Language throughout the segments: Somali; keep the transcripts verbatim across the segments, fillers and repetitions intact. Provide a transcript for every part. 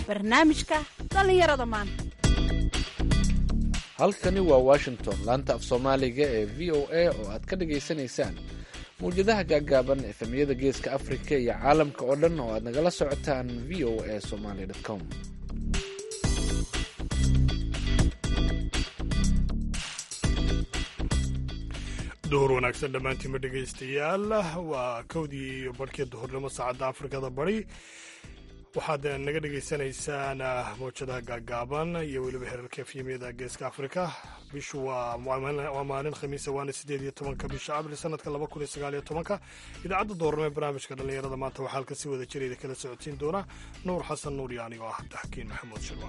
barnaamijka dhallinyarada maanta. halkani waa washington, laanta af soomaaliga ee v o a oo aad ka dhagaysanaysaan mawjadaha gaaggaaban efemyada geeska afrika iyo caalamka oo dhan oo aad nagala socotaan v o a somaly com. duhur wanaagsan dhammaantiinma dhegaystayaal, waa kowdii iyo barhkii duhurnimo saacadda afrikada bari. waxaad naga dhegaysanaysaan mawjadaha gaaggaaban iyo weliba herarka efyamyada geeska afrika. bishu waa maalin khamiisa, waana sideed iyo tobanka bisha abril sanadka laba kun iyo sagaal iyo tobanka. idaacadda doornimo ee barnaamijka dhallinyarada maanta waxaa halka si wada jirayda kala socodsiin doona nuur xasan nuur iyo anigoo ah abdixakiin maxamuud shirwa.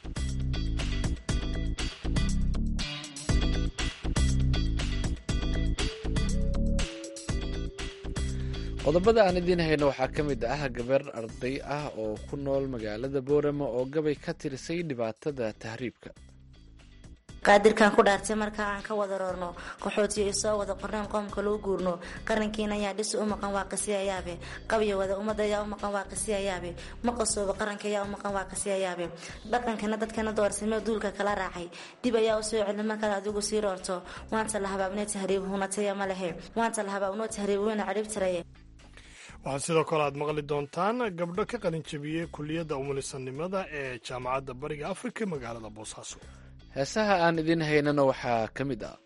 qodobada aan idiin hayno waxaa ka mid ah gabar arday ah oo ku nool magaalada boorama oo gabay ka tirisay dhibaatada tahriibka. qaadirkan ku dhaartay markaa aan ka wada roorno qaxootiyo isoo wada qorneen qoomka loo guurno qarankiina ayaa dhis u maqan waa qasiyayaabe qabyo wada ummadda ayaa u maqan waa qasiyayaabe maqasooba qaranka ayaa u maqan waa qasiyayaabe dhaqankana dadkana doorsamee duulka kala raacay dib ayaa u soo celin markaad adigu sii roorto waanta la habaabnee tahriib hunataya ma lehe waanta la habaabnoo tahriib weyna cadhib tiraye. waxaa sidoo kale aad maqli doontaan gabdho ka qalin jabiyey kulliyadda umulisanimada ee jaamacadda bariga afrika magaalada boosaaso. heesaha aan idiin haynana waxaa ka mid ah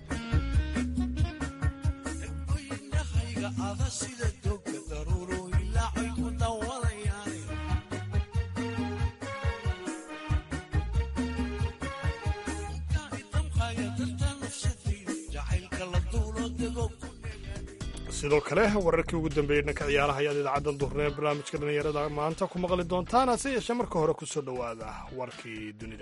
sidoo kale wararkii ugu dambeeyey dhanka ciyaaraha ayaad idaacaddan duhurnee barnaamijka dhallinyarada maanta ku maqli doontaan. hase yeeshee marka hore ku soo dhowaada warkii dunida.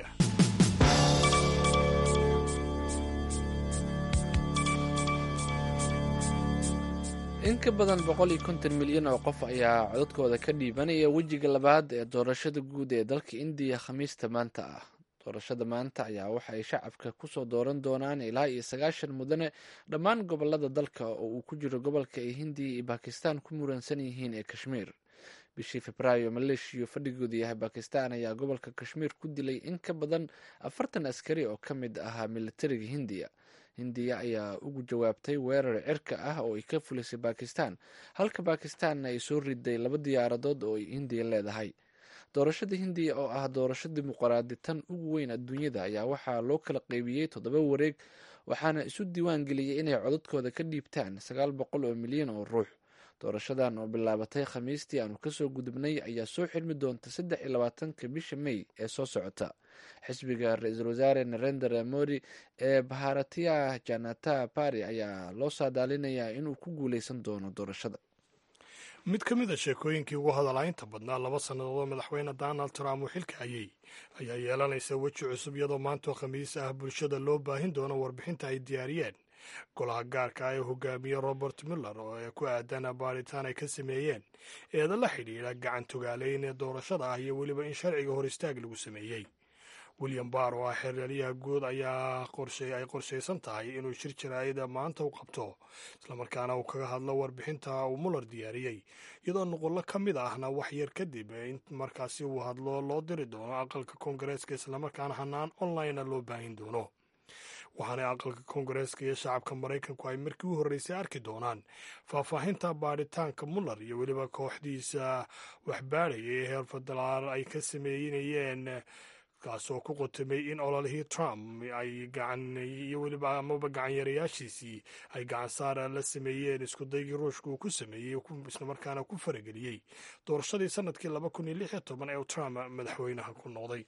in ka badan boqol iyo konton milyan oo qof ayaa codadkooda ka dhiibanaya wejiga labaad ee doorashada guud ee dalka indiya khamiista maanta ah. doorashada maanta ayaa waxa ay shacabka kusoo dooran doonaan ilaa iyo sagaashan mudane dhammaan gobolada dalka oo uu ku jiro gobolka ay hindiya iyo bakistan ku muransan yihiin ee kashmiir. bishii febraayo maleeshiya fadhigooda yahay bakistan ayaa gobolka kashmiir ku dilay in ka badan afartan askari oo ka mid ahaa militariga hindiya. hindiya ayaa ugu jawaabtay weerar cirka ah oo ay ka fulisay bakistan, halka bakistanna ay soo riday laba diyaaradood oo ay hindiya leedahay. doorashada hindiya oo ah doorasho dimuqraadi tan ugu weyn adduunyada ayaa waxaa loo kala qeybiyey toddoba wareeg, waxaana isu diiwaan geliyey inay codadkooda ka dhiibtaan sagaal boqol oo milyan oo ruux. doorashadan oo bilaabatay khamiistii aanu kasoo gudubnay ayaa soo xirmi doonta saddex iyo labaatanka bisha may ee soo socota. xisbiga ra-iisul wasaare narendra modi ee bharatiya janata party ayaa loo saadaalinayaa inuu ku guuleysan doono doorashada. mid ka mid a sheekooyinkii ugu hadalaynta badnaa laba sannadood oo madaxweyne donald trump uu xilka hayay ayaa yeelanaysa weji cusub, iyadoo maantoo khamiis ah bulshada loo baahin doono warbixinta ay diyaariyeen golaha gaarka ah ee hogaamiye robert muller oo ee ku aadan baaritaan ay ka sameeyeen eeda la xidhiidha gacan togaaleyn ee doorashada ah iyo weliba in sharciga hor istaag lagu sameeyey. william barr oo ah xeeryaaliyaha guud ayaa ay qorshaysan tahay inuu shir jaraa'ida maanta u qabto, islamarkaana uu kaga hadlo warbixinta uu muller diyaariyey, iyadoo nuqullo ka mid ahna wax yar kadib in markaasi uu hadlo loo diri doono aqalka koongareeska, islamarkaana hanaan online loo baahin doono. waxaana aqalka koongareeska iyo shacabka maraykanku ay markii u horreysay arki doonaan faahfaahinta baadhitaanka muller iyo weliba kooxdiisa waxbaadhaya ee heer federaal ay ka sameynayeen, kaasoo ku qotamay in ololihii trump ay gacan iyo weliba amaba gacanyarayaashiisii ay gacan saara la sameeyeen iskudaygii ruushka uu ku sameeyey islamarkaana ku farageliyey doorashadii sanadkii laba kun iyo lix iyo toban ee trump madaxweynaha ku noqday.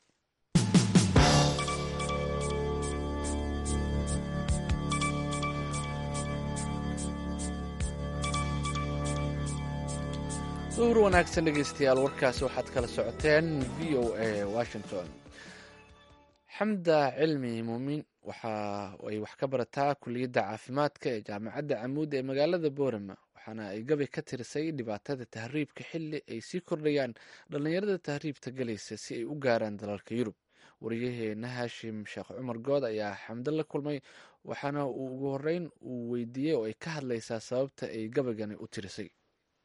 duhur wanaagsan dhegeystayaal, warkaasi waxaad kala socoteen v o a washington. xamda cilmi muumin waxa ay wax ka barataa kuliyadda caafimaadka ee jaamacadda camuud ee magaalada boorama, waxaana ay gabay ka tirisay dhibaatada tahriibka xilli ay sii kordhayaan dhallinyarada tahriibta galaysa si ay u gaaraan dalalka yurub. wariyaheena haashim sheekh cumar good ayaa xamdo la kulmay, waxaana uu ugu horeyn uu weydiiyey oo ay ka hadlaysaa sababta ay gabaygani u tirisay.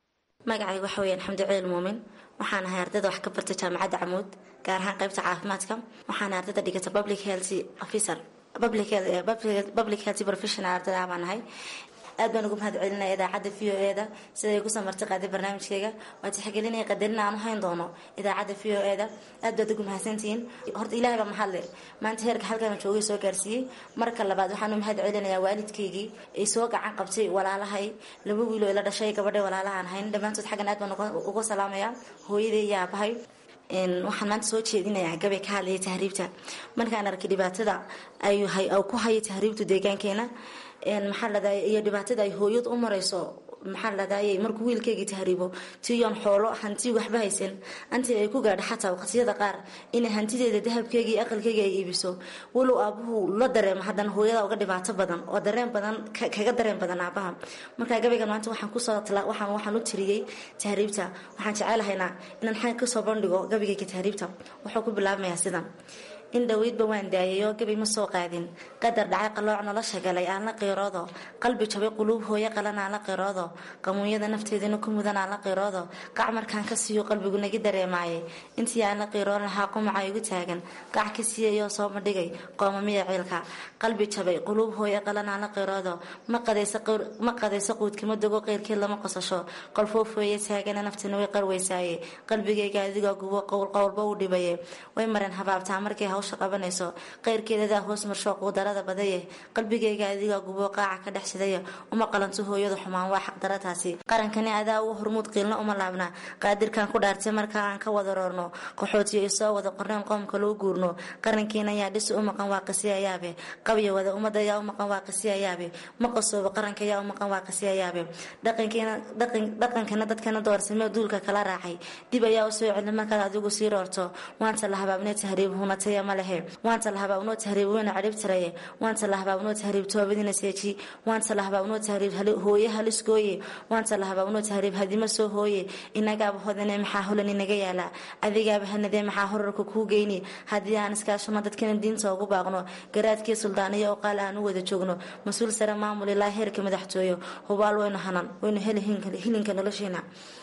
magacayga waxa weeyaan xamdi ciil muumin waxaan ahay ardayda wax ka barta jaamacadda Camuud gaar ahaan qaybta caafimaadka waxaan ardayda dhigata public health officer public public health professional ardayda baan ahay aad baan ugu mahad celinayaa idaacadda V O A da siday ku samartay qaaday barnaamijkayga waa tixgelinaya qadarin aan hayn doono idaacadda V O A da aad baad ugu mahadsantihiin horta ilaahay baa mahad leh maanta heerka halkaan joogay soo gaarsiiyay marka labaad waxaan u mahad celinayaa waalidkaygii ay soo gacan qabtay walaalahay laba wiil oo ila dhashay gabadhay walaalahan hayn dhamaantood xagan aad baan ugu salaamayaa hooyaday iyo aabahay waxaan maanta soo jeedinayaa gabay ka hadlaya tahriibta markaan arkay dhibaatada ay ku hayo tahriibtu deegaankeena maxaa la dhahay iyo dhibaatada ay hooyad u marayso maxaa la dhahay markuu wiilkeygii tahriibo tiyon xoolo hanti waxba haysan antii ay ku gaadho xataa waqtiyada qaar in hantideeda dahabkeygii aqalkeyga ay iibiso walow aabuhu la dareemo haddana hooyada uga dhibaato badan oo dareen badan kaga dareen badan aabaha markaa gabaygan maanta waxaan kusoo waxaan waxaan u tiriyey tahriibta waxaan jecelahaynaa inaan xaan kasoo bandhigo gabayga tahriibta wuxuu ku bilaabmayaa sidan in dhaweydba waan daayayo gabay ma soo qaadin qadar dhacay qalooc nolosha galay aan la qiiroodo qalbi jabay quluub hooyo qalan aan la qiiroodo qamuunyada nafteedina ku mudan aan la qiiroodo qac markaan ka siiyo qalbigu naga dareemaayay intii aan la qiiroon lahaa qumaca igu taagan qac ka siiyayoo soo madhigay qoomamiya ciilka qalbi jabay quluub hooyo qalan aan la qiiroodo ma qadaysa ma qadaysa quudkima dogo qeyrkeed lama qosasho qolfoof hooyo taagana naftana way qarwaysaaye qalbigayga adigoo gubo qowl qowlba u dhibaye way mareen habaabtaa markay qabanayso qeyrkeeda hoos marsho qudarada badaye qalbigayga adiga gubo qaaca ka dhaxsidaya uma qalanto hooyada xumaan waa xaq darataasi qarankani adaa u hormuud qiilna uma laabna qaadirkan ku dhaartay marka aan ka wada roorno qaxootiyo soo wada qorneen qoomka loo guurno qarankeena ayaa dhis u maqan waa qasiyayaabe qabya wada umada ayaa u maqan waa qasiyayaabe ma qasoobo qaranka ayaa u maqan waa qasiyayaabe dhaqankeena dhaqan dhaqankana dadkana doorsamee duulka kala raacay dib ayaa u soo celin markaad adigu sii roorto waanta la habaabnay tahriib hunatay ma lehe waanta la habaabnoo tahriib weyn cadhib tiraye waanta la habaabnoo tahriib toobadina seeji waanta la habaabnoo tahriib hooye halis gooye waanta la habaabnoo tahriib hadima soo hooye inagaaba hodane maxaa holan inaga yaala adigaaba hanadee maxaa horarka kuu geyni haddii aan iskaashano dadkana diinta ugu baaqno garaadkii suldaaniya oo qaal aan u wada joogno mas-uul sare maamul ilaa heerka madaxtooyo hubaal waynu hanan waynu heli hilinka nolosheena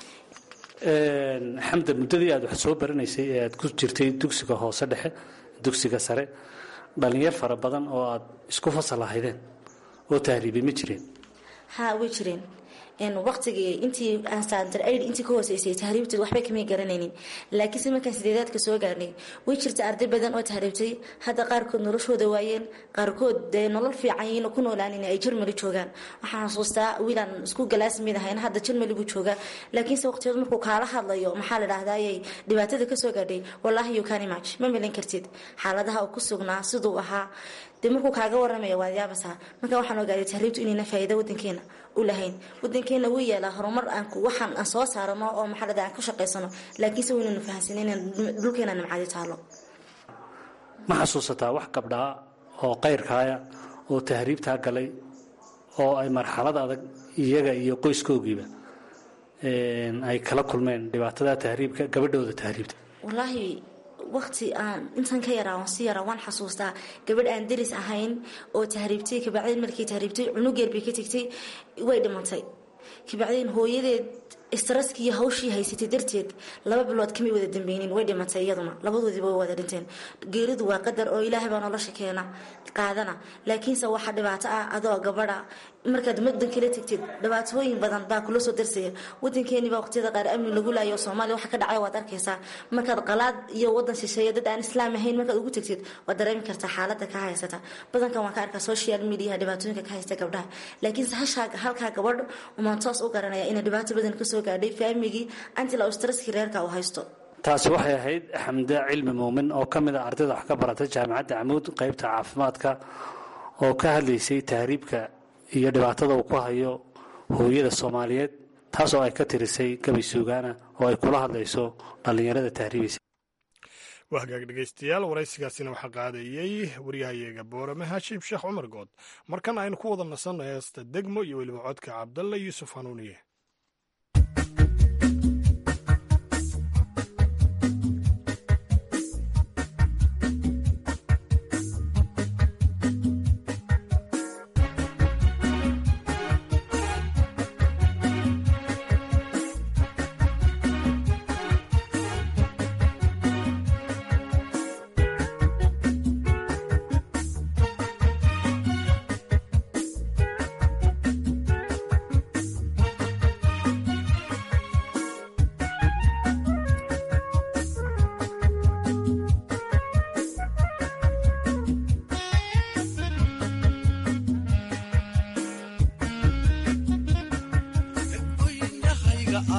xamda muddadii aad wax soo baranaysay ee aad ku jirtay dugsiga hoose dhexe dugsiga sare dhalinyar fara badan oo aad isku fasal lahaydeen oo tahriibay ma jireen haa way jireen waqtigii intii aan standard aid intii ka hooseysay tahriibta waxba kama garanaynin laakiin markaan sideedaadka soo gaarnay way jirta arday badan oo tahriibtay hadda qaarkood noloshooda waayeen qaarkood nolol fiican yihiin ku noolaanin ay Germany joogaan waxaan xasuustaa wiilan isku galaas mid ahayn hadda Germany buu joogaa laakiin se waqtigeed markuu kaala hadlayo maxaa la dhahdayay dhibaatada ka soo gaadhay wallahi you can imagine ma meelin kartid xaaladaha uu ku sugnaa sidoo ahaa de markuu kaaga waramayo waa yaabasa marka waxaan ogaaday tahriibtu inayna faa'iido wadankeena u lahayn wadankeena wuu yeelaa horumar aan waxaan aan soo saarano oo maxalada aan ku shaqeysano laakiin se waynu fahansaneen dhulkeena nimcadi taalo ma xasuusataa wax gabdhaa oo qeyrkaaya oo tahriibta galay oo ay marxalad adag iyaga iyo qoyskoogiiba ay kala kulmeen dhibaatada tahriibka gabadhooda tahriibta wallahi waqti aan intan ka yaraa si yaraa waan xasuustaa gabadh aan diris ahayn oo tahriibtay kabacdeen markii tahriibtay cunugeed bay ka tagtay way dhimatay kabacdeen hooyadeed istaraskii hawshii haysatay darteed laba bilood kamay wada dambeeyeen way dhimatay iyaduna labadoodiba way wada dhinteen geeridu waa qadar oo Ilaahay baa nolosha keena qaadana laakiin se waxa dhibaato ah adoo gabadha markaad muddo kale tagtid dhibaatooyin badan baa kula soo darsaya wadankeeni baa waqtiyada qaar amni lagu laayo Soomaaliya waxa ka dhacay waad arkaysaa markaad qalaad iyo wadan shisheeye dad aan islaam ahayn markaad ugu tagtid waad dareemi kartaa xaaladda ka haysata badankan waan ka arkaa social media dhibaatooyinka ka haysta gabdhaha laakiin se halka gabadh uma toos u garanaya in dhibaato badan ka soo gaadhay faamigii anti la stresski reerka u haysto taasi waxay ahayd xamda cilmi muumin oo ka mid ah ardayda wax ka barata jaamacadda Camuud qaybta caafimaadka oo ka hadlaysay tahriibka iyo dhibaatada uu ku hayo hooyada Soomaaliyeed taas oo ay ka tirisay gabay suugaana oo ay kula hadlayso dhalinyarada tahriibisa waa hagaag dhegaystayaal waraysigaasina waxaa qaadayey waryahayaga boorame Haashim Sheekh Cumar Good markan aynu ku wada nasanno heesta degmo iyo weliba codka Cabdalla Yuusuf Hanuuniye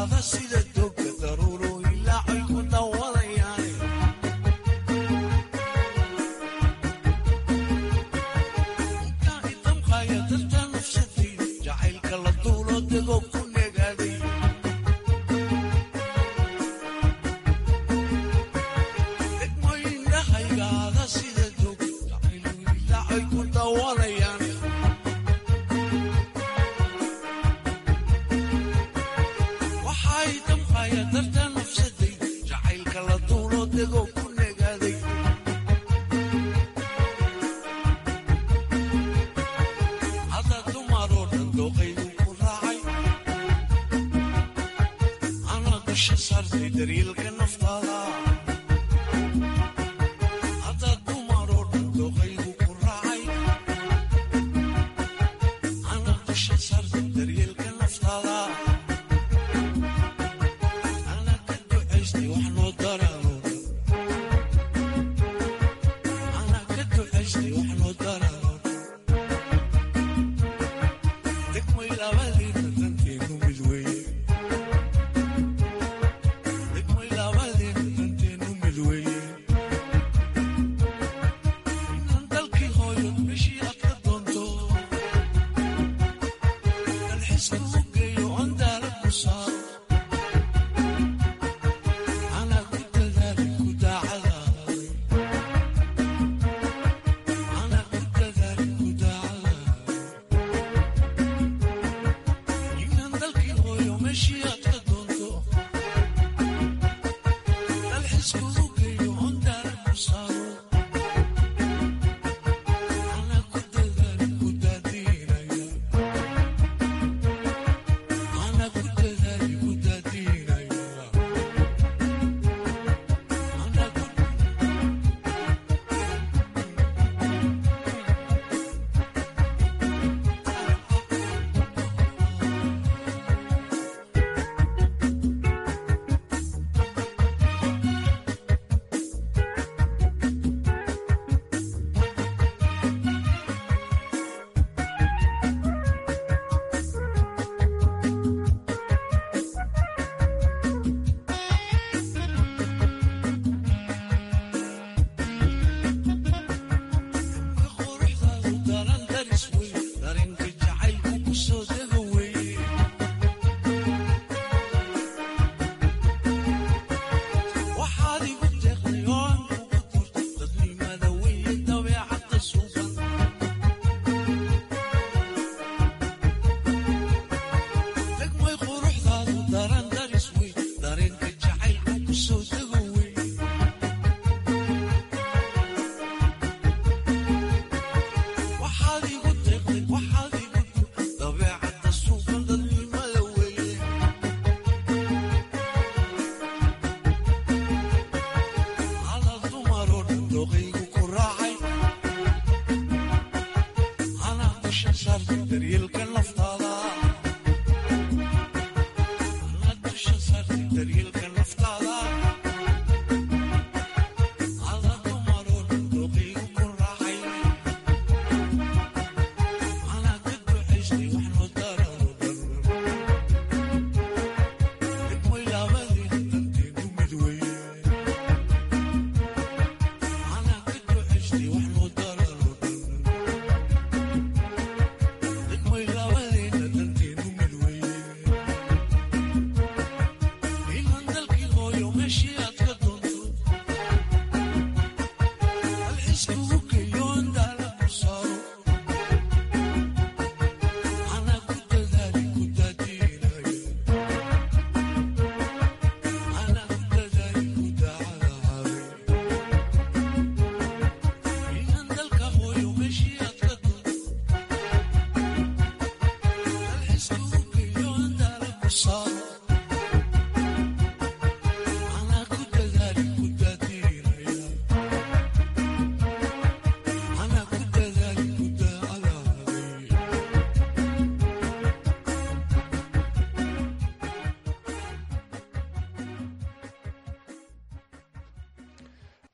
Muy la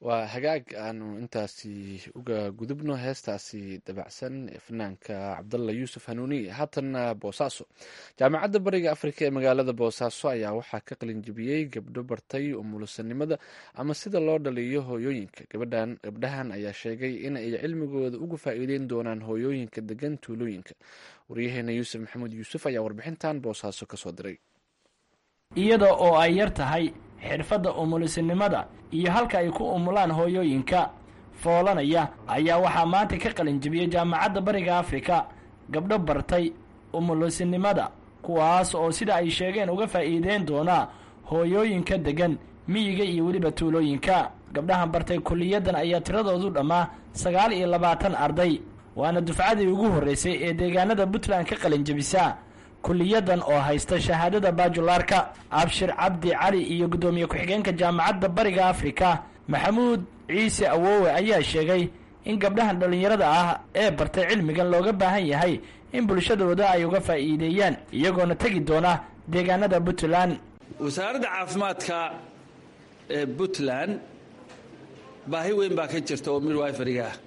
waa hagaag aanu intaasi uga gudubno heestaasi dabacsan ee fanaanka cabdalla yuusuf hanuuni. haatanna boosaaso, jaamacadda bariga afrika ee magaalada boosaaso ayaa waxaa ka qalinjibiyey gabdho bartay umulisanimada ama sida loo dhaliyo hooyooyinka. gabadhan gabdhahan ayaa sheegay in ay cilmigooda uga faa'iideyn doonaan hooyooyinka degan tuulooyinka. waryaheena yuusuf maxamuud yuusuf ayaa warbixintan boosaaso kasoo diray. iyada oo ay yar tahay xirfadda umulisinimada iyo halka ay ku umulaan hooyooyinka foolanaya ayaa waxaa maanta ka qalinjibiyey jaamacadda bariga afrika gabdho bartay umulisinimada, kuwaas oo sida ay sheegeen uga faa'iideyn doonaa hooyooyinka degan miyiga iyo weliba tuulooyinka. gabdhahan bartay kulliyadan ayaa tiradoodu dhammaa sagaal iyo labaatan arday, waana dufcadii ugu horreysay ee deegaanada puntland ka qalinjibisa kulliyadan oo haysta shahaadada baajularka. abshir cabdi cali iyo guddoomiye ku-xigeenka jaamacadda bariga afrika maxamuud ciise awowe ayaa sheegay in gabdhahan dhallinyarada ah ee bartay cilmigan looga baahan yahay in bulshadooda ay uga faa'iideeyaan, iyagoona tegi doona deegaanada puntland. wasaaradda caafimaadka ee puntland baahi weyn baa ka jirta oo midwiferiga ah.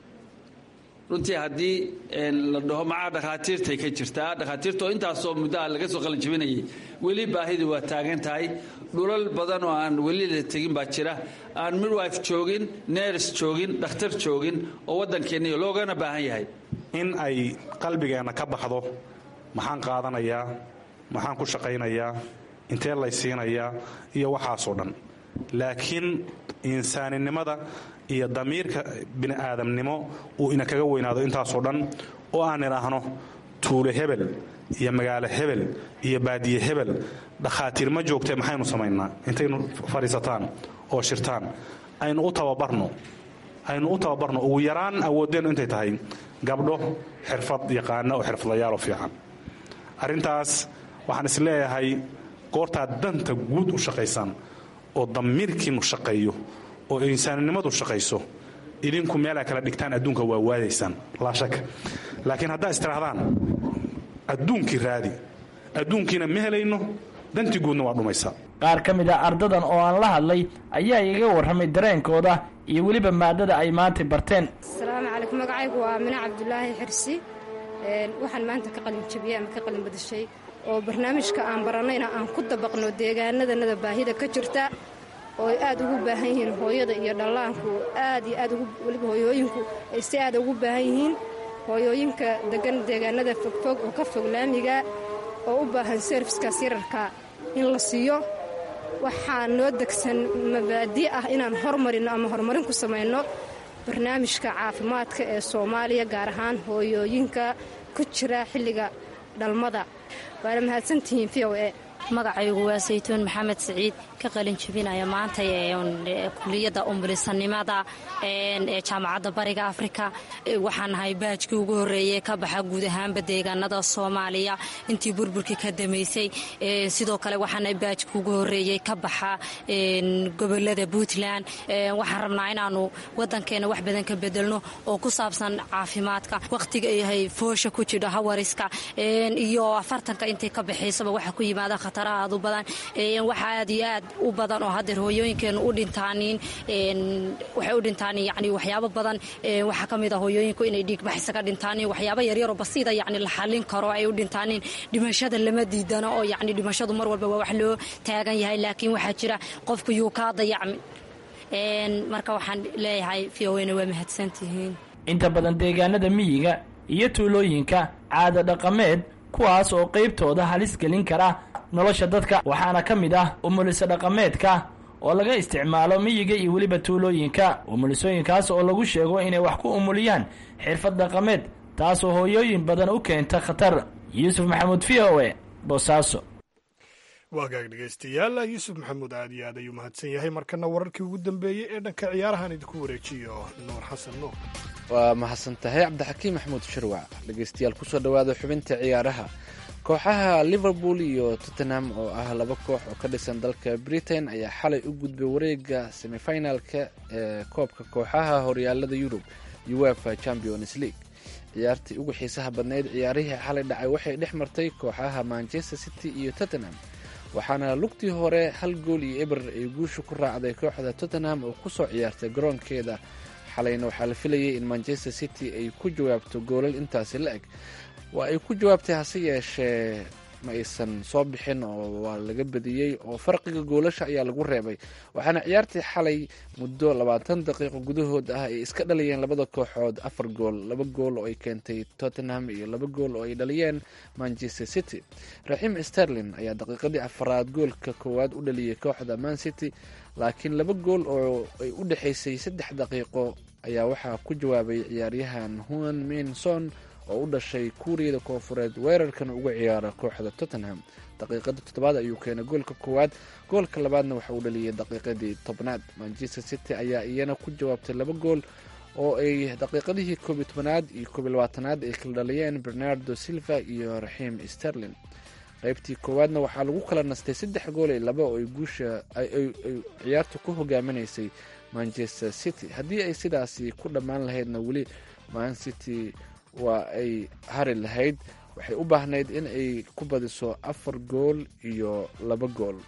runtii haddii la dhaho macaa dhakhaatiirtay ka jirtaa, dhakhaatiirtaoo intaasoo muddaha laga soo qalinjabinayay weli baahidii waa taagan tahay. dhulal badan oo aan weli la tegin baa jira, aan midwife joogin, neers joogin, dhakhtar joogin, oo waddankeenniyo loogana baahan yahay in ay qalbigeenna ka baxdo maxaan qaadanayaa, maxaan ku shaqaynayaa, intee laysiinayaa iyo waxaasoo dhan. laakiin insaaninimada iyo damiirka bini aadamnimo uu ina kaga weynaado intaasoo dhan, oo aan idhaahno tuule hebel iyo magaalo hebel iyo baadiye hebel dhakhaatiir ma joogtee maxaynu samaynaa. intaynu fadhiisataan oo shirtaan aynu u tababarno aynu u tababarno ugu yaraan awooddeennu intay tahay gabdho xirfad yaqaana oo xirfadlayaaloo fiican. arrintaas waxaan is leeyahay goortaad danta guud u shaqaysaan oo damiirkiinnu shaqeeyo oo insaaninimadu shaqayso, idinku meelaa kala dhigtaan adduunka waa waadaysaan laa shaka. laakiin haddaa istirahdaan adduunkii raadi, adduunkiina ma helayno, dantii guudna waa dhumaysaa. qaar ka mid a ardadan oo aan la hadlay ayaa iga warramay dareenkooda iyo weliba maadada ay maanta barteen. asalaamu calaykum, magacaygu waa amine cabdulaahi xirsi. waxaan maanta ka qalin jabiyey ama ka qalin badashay oo barnaamijka aan barannayna aan ku dabaqno deegaanadanada baahida ka jirta oo ay aad ugu baahan yihiin hooyada iyo dhallaanku, aad iyo aad weliba hooyooyinku ay si aad ugu baahan yihiin. hooyooyinka degan deegaanada fogfog oo ka fog laamiga oo u baahan serviskaas yararka in la siiyo. waxaa noo degsan mabaadi' ah inaan hormarino ama horumarin ku samayno barnaamijka caafimaadka ee soomaaliya, gaar ahaan hooyooyinka ku jira xilliga dhalmada. waana mahadsantihiin v o a. magacaygu waa saytuun maxamed siciid, ka qalin jabinaya maanta kuliyadda umulisanimada ee jaamacadda bariga afrika. waxaan nahay baajkii ugu horreeyey ka baxa guud ahaanba deegaanada soomaaliya intii burburkii ka damaysay. sidoo kale waxaan nahay baajkii ugu horreeyey ka baxa gobolada puntland. waxaan rabnaa inaanu waddankeena wax badan ka bedelno oo ku saabsan caafimaadka, wakhtiga yahay foosha ku jidho hawariska iyo afartanka intay ka baxaysaba waxa ku yimaada aad u badan. waxaa aad iyo aad u badan oo haddeer hooyooyinkeenu u dhintaanin waxay u dhintaan yani waxyaabo badan. waxaa ka mid a hooyooyinku inay dhiigbax isaga dhintaanin, waxyaabo yaryaroo basiida yani la xallin karo ay u dhintaanin. dhimashada lama diidano oo yani dhimashadu mar walba waa wax loo taagan yahay, laakiin waxaa jira qofku yuu kaa dayacmin. marka waxaan leeyahay v o na waa mahadsantihiin. inta badan deegaanada miyiga iyo tuulooyinka caada dhaqameed kuwaas oo qaybtooda halis gelin kara nolosha dadka, waxaana ka mid ah umuliso dhaqameedka oo laga isticmaalo miyiga iyo weliba tuulooyinka. umulisooyinkaas oo lagu sheego inay wax ku umuliyaan xirfad dhaqameed, taasoo hooyooyin badan u keenta khatar. yuusuf maxamuud v o e boosaaso. waagaag dhegaystayaal, yuusuf maxamuud aad iyo aad ayuu mahadsan yahay. markana wararkii ugu dambeeyey ee dhanka ciyaarahan idinku wareejiyo nuur xasan nuur. waa mahadsan tahay cabdixakiim maxamuud shirwac. dhegaystayaal kusoo dhowaada xubinta ciyaaraha. kooxaha liverpool iyo tottenham oo ah laba koox oo ka dhisan dalka britain ayaa xalay u gudbay wareega semifinalka ee koobka kooxaha horyaalada yurub uefa champions league. ciyaartii ugu xiisaha badnayd ciyaarihii xalay dhacay waxay dhex martay kooxaha manchester city iyo tottenham, waxaana lugtii hore hal gool iyo eber ay guusha ku raacday kooxda tottenham oo kusoo ciyaartay garoonkeeda. xalayna waxaa la filayay in manchester city ay ku jawaabto goolal intaasi la eg. waa ay ku jawaabtay, hase yeeshee ma aysan soo bixin oo waa laga badiyey oo farqiga goolasha ayaa lagu reebay. waxaana ciyaartii xalay muddo labaatan daqiiqo gudahood ah ay iska dhaliyeen labada kooxood afar gool, laba gool oo ay keentay tottenham iyo laba gool oo ay dhaliyeen manchester city. raxiim sterling ayaa daqiiqadii afaraad goolka koowaad u dhaliyey kooxda man city, laakiin laba gool oo ay u dhexaysay saddex daqiiqo ayaa waxaa ku jawaabay ciyaaryahan huan min son oo u dhashay kuuriyada koonfureed, weerarkana uga ciyaara kooxda tottenham. daqiiqada toddobaad ayuu keenay goolka koowaad, goolka labaadna waxa uu dhaliyay daqiiqadii tobnaad. manchester city ayaa iyana ku jawaabtay laba gool oo ay daqiiqadihii koob iyo tobanaad iyo koob iyo labaatanaad ay kala dhaliyeen bernardo silva iyo raxiim sterling. qaybtii koowaadna waxaa lagu kala nastay saddex gool iyo laba oo ay guusha ay ciyaartu ku hogaaminaysay manchester city. haddii ay sidaasi ku dhammaan lahaydna weli man city waa ay hari lahayd. waxay u baahnayd in ay ku badiso afar gool iyo laba gool.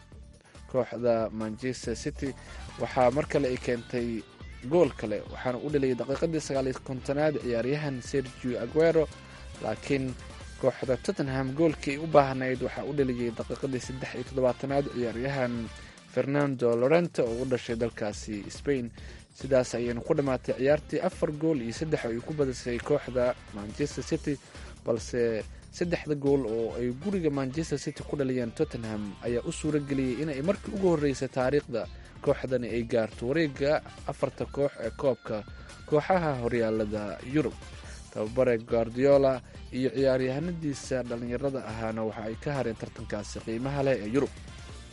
kooxda manchester city waxaa mar kale ay keentay gool kale, waxaana u dhaliyay daqiiqadii sagaaliyo kontonaad ciyaaryahan sergio aguero, laakiin kooxda tottenham goolkii ay u baahnayd waxaa u dhaliyay daqiiqadii saddex iyo toddobaatanaad ciyaaryahan fernando lorente oo u dhashay dalkaasi spain. sidaas ayayna ku dhammaatay ciyaartii afar gool iyo saddex ay ku badisay kooxda manchester city, balse saddexda gool oo ay guriga manchester city ku dhaliyeen tottenham ayaa u suura geliyey inay markii ugu horreysay taariikhda kooxdani ay gaarto wareega afarta koox ee koobka kooxaha horyaalada yurub. tababare guardiola iyo ciyaaryahanadiisa dhallinyarada ahaana waxa ay ka hareen tartankaasi qiimaha leh ee yurub.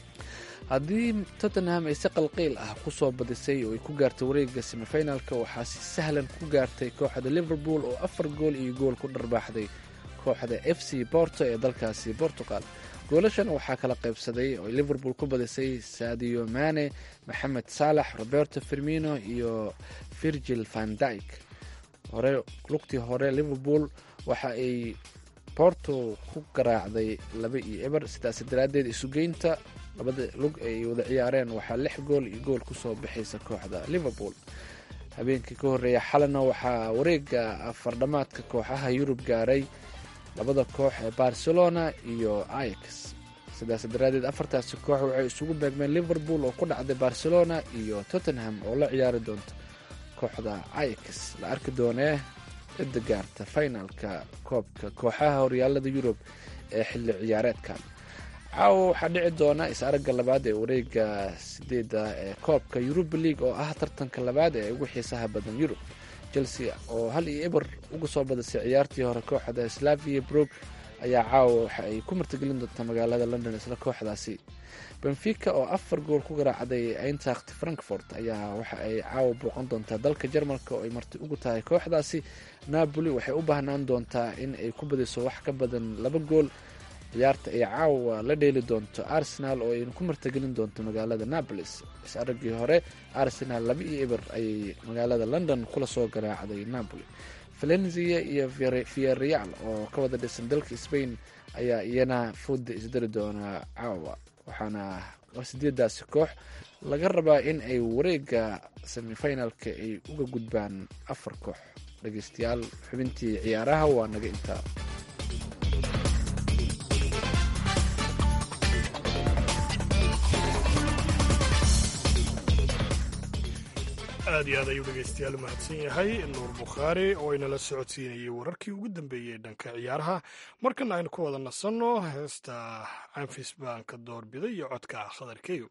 haddii tottenham ay si qalqiil ah kusoo badisay oo ay ku gaartay wareega semifinalka, waxaa si sahlan ku gaartay kooxda liverpool oo afar gool iyo gool ku dharbaaxday kooxda f c porto ee dalkaasi portugal. goolashan waxaa kala qaybsaday oo liverpool ku badisay sadio mane, maxamed saalax, roberto firmino iyo virgil van dyke. hore lugtii hore liverpool waxa ay porto ku garaacday laba iyo eber, sidaas daraaddeed isugeynta labada lug ay wada ciyaareen waxaa lix gool iyo gool kusoo baxaysa kooxda liverpool. habeenkii ka horreeya xalana waxaa wareega afardhamaadka kooxaha yurub gaaray labada koox ee barcelona iyo ajax. sidaas daraaddeed afartaasi koox waxay isugu beegmeen liverpool oo ku dhacday barcelona iyo tottenham oo la ciyaari doonta kooxda ajax. la arki doonee cidda gaarta finalka koobka kooxaha horyaalada yurub ee xilli ciyaareedkan. caawa waxaa dhici doona is-aragga labaad ee wareega sideeda ee koobka Europa League oo ah tartanka labaad ee ugu xiisaha badan Yurub. Chelsea oo hal iyo eber uga soo badisay ciyaartii hore kooxda Slavia Prague ayaa caawa waxa ay ku martigelin doontaa magaalada London isla kooxdaasi. Benfica oo afar gool ku garaacday Eintracht Frankfurt ayaa waxa ay caawa booqan doontaa dalka Jarmalka oo ay marti ugu tahay kooxdaasi. Napoli waxay u baahnaan doontaa in ay ku badiso wax ka badan laba gool. ciyaarta ay caawa la dheeli doonto Arsenal oo ay ku martigelin doonto magaalada Naples. Is-araggii hore Arsenal laba iyo eber ayay magaalada London kula soo garaacday Napoli. Valencia iyo Villarreal oo ka wada dhisan dalka Spain ayaa iyana fooda isdari doona caawa, waxaana sideedaasi koox laga rabaa in ay wareega semifinalka ay uga gudbaan afar koox. dhegeystayaal, xubintii ciyaaraha waa naga intaa. aad iyo aad ayuu dhegeystayaal u mahadsan yahay nuur bukhaari oo inala socodsiinayay wararkii ugu dambeeyey dhanka ciyaaraha. markana aynu ku wada nasanno heesta canfis baan ka doorbiday iyo codka khadarkeyo.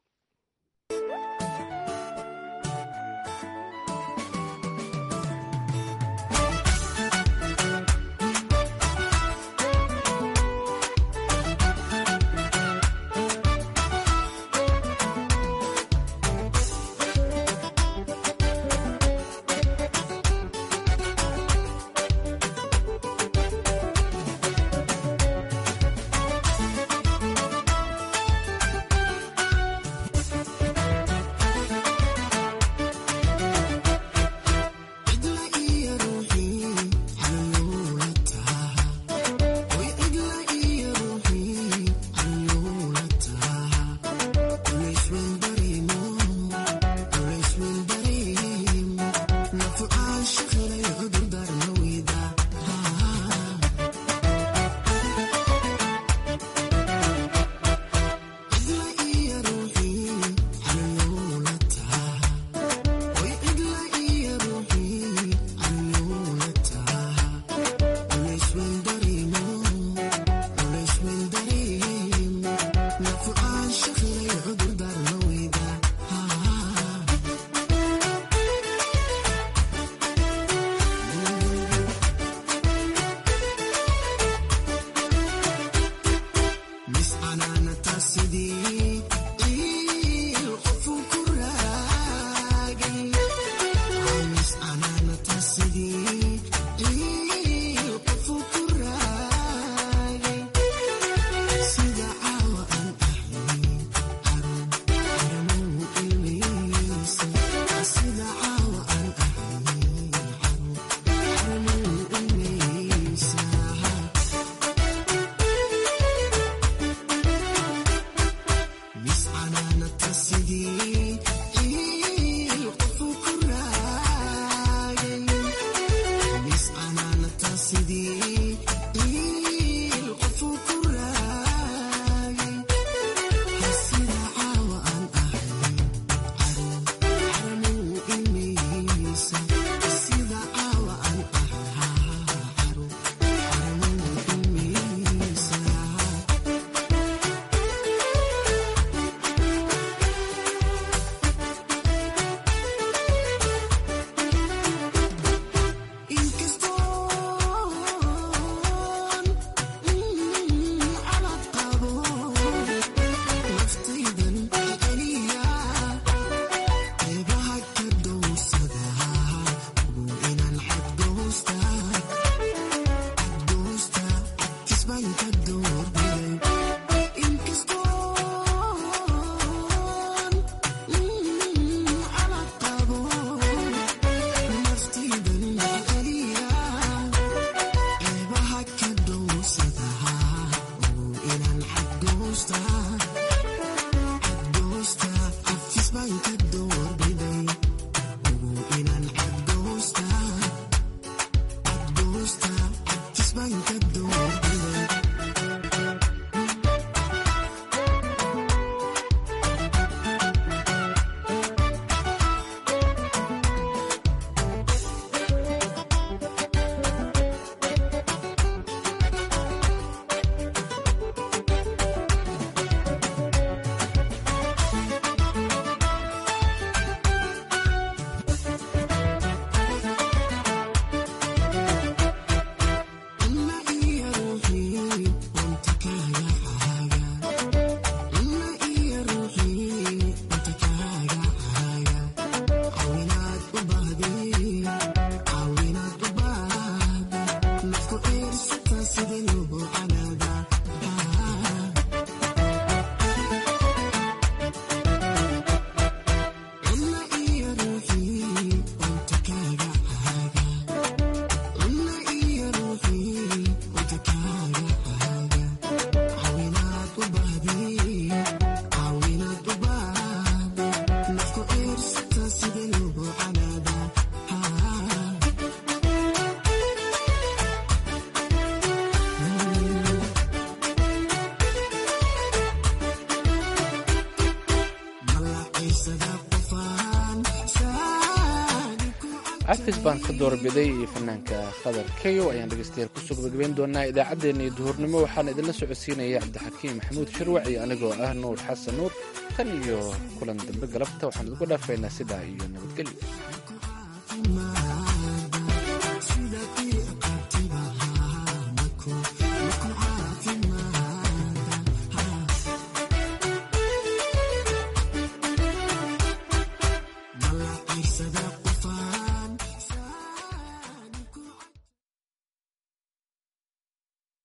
cafis baan ka doorbiday iyo fanaanka khadar kayo ayaan dhegeystayaal kusoo gabagabeyn doonaa idaacaddeenna iyo duhurnimo waxaan idinla socodsiinaya cabdixakiim maxamuud shirwac iyo anigoo ah nuur xasan nuur tan iyo kulan dambe galabta waxaan idinku dhaafaynaa sidaa iyo nabadgelyo.